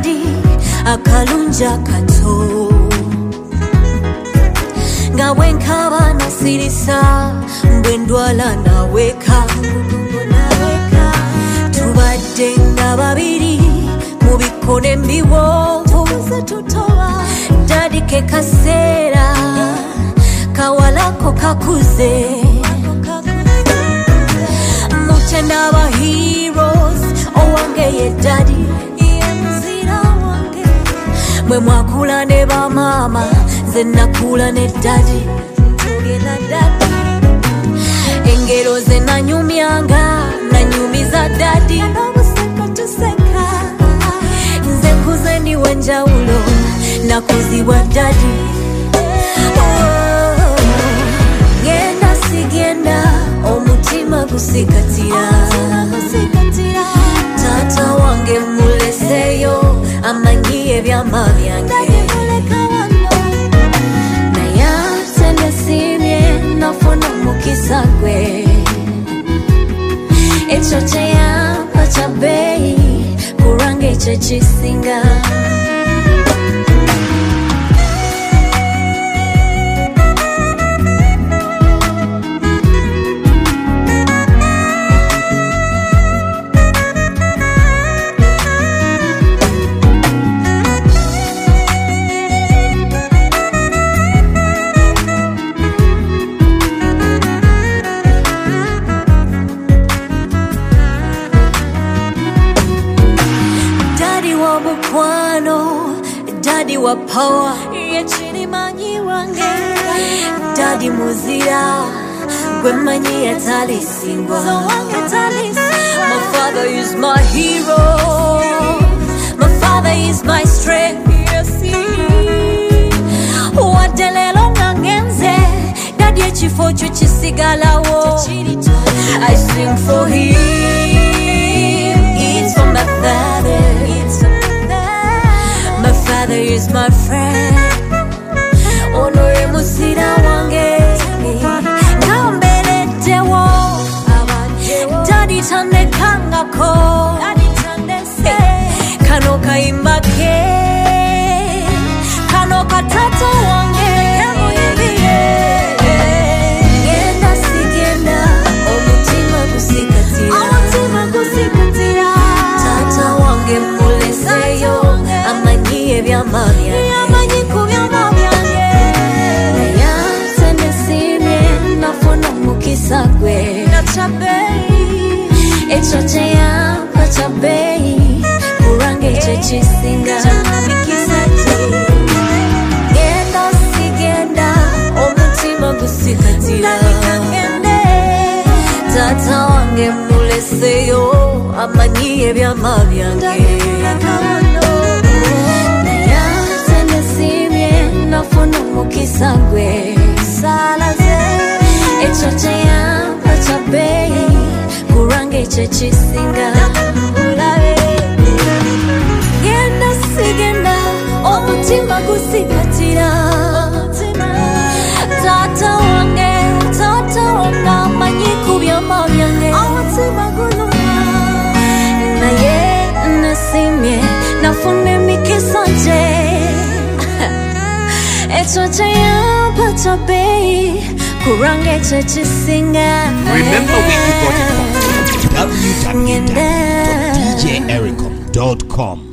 daddy akalunja kato ngawe nkaba nasirisa mbwendwala naweka tubadde nga babiri mu bikone mbiwonvu daddy ke kaseera kawalako kakuze mutenda aba heroes owange ye daddy mwe mwakula ne bamama nze nakula ne daddy tugenda daddy engero ze nanyumyanga nanyumiza daddy nze nkuze ndiwe njawulo nakuzibwa daddy genda sigenda omutima gusikatira tata wange muleseyo amanyiye byama byange naye ate nesimye nafuna omukisa gwe ekyo kyeyampa kya bbeeyi kulwange ekyo kisinga Daddy wa power yechini manyi wange daddy muzira gwe manyi yatalisingwa my father is my hero my father is my strength wadelelo nangenze daddy ekifo kyo kisigalawo I sing for him it's for my father my father is my friend Honore musira wange Ngambeletewo Daddy tandekangako Kano kaimake Kano katata wange Genda sigenda omutima gusikatira Tata wange muleseyo amanyiye byama byange naye ate nesimye nafuna omukisa gwe ekyo kyeyampa kya bbeeyi kulwange ekyo kisinga genda sigenda omutima gusikatira tata wange muleseyo amanyiye byama byange nafuna omukisa gwe ekyo kyeyampa kya bbeeyi kulwange ekyo kisinga genda sigenda omutima gusikatira tata wange amanyi ku byama byange naye nesimye nafuna emikisa gye ekyo kyeyampa kya bbeeyi kulwange ekyo kisinga Remember where you got it from www.djericom.com